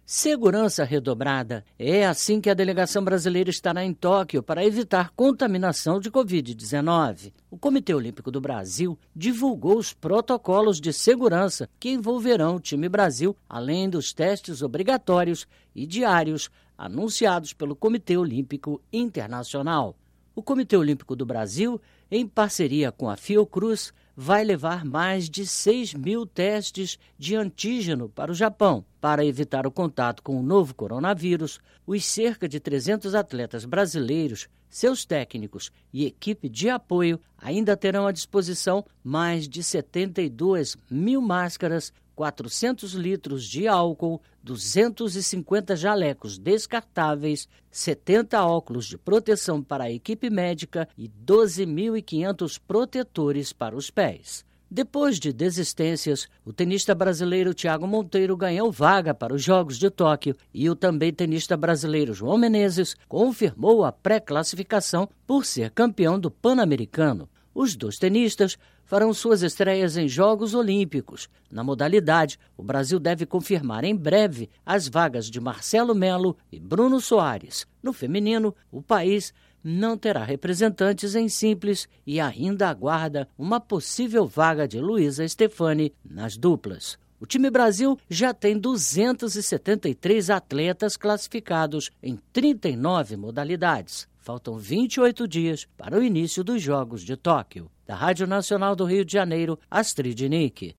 Segurança redobrada. É assim que a delegação brasileira estará em Tóquio para evitar contaminação de Covid-19. O Comitê Olímpico do Brasil divulgou os protocolos de segurança que envolverão o time Brasil, além dos testes obrigatórios e diários anunciados pelo Comitê Olímpico Internacional. O Comitê Olímpico do Brasil, em parceria com a Fiocruz, vai levar mais de 6.000 testes de antígeno para o Japão. Para evitar o contato com o novo coronavírus, os cerca de 300 atletas brasileiros, seus técnicos e equipe de apoio ainda terão à disposição mais de 72.000 máscaras, 400 litros de álcool, 250 jalecos descartáveis, 70 óculos de proteção para a equipe médica e 12.500 protetores para os pés. Depois de desistências, o tenista brasileiro Thiago Monteiro ganhou vaga para os Jogos de Tóquio e o também tenista brasileiro João Menezes confirmou a pré-classificação por ser campeão do Pan-Americano. Os dois tenistas farão suas estreias em Jogos Olímpicos. Na modalidade, o Brasil deve confirmar em breve as vagas de Marcelo Melo e Bruno Soares. No feminino, o país não terá representantes em simples e ainda aguarda uma possível vaga de Luísa Stefani nas duplas. O time Brasil já tem 273 atletas classificados em 39 modalidades. Faltam 28 dias para o início dos Jogos de Tóquio. Da Rádio Nacional do Rio de Janeiro, Astrid Nick.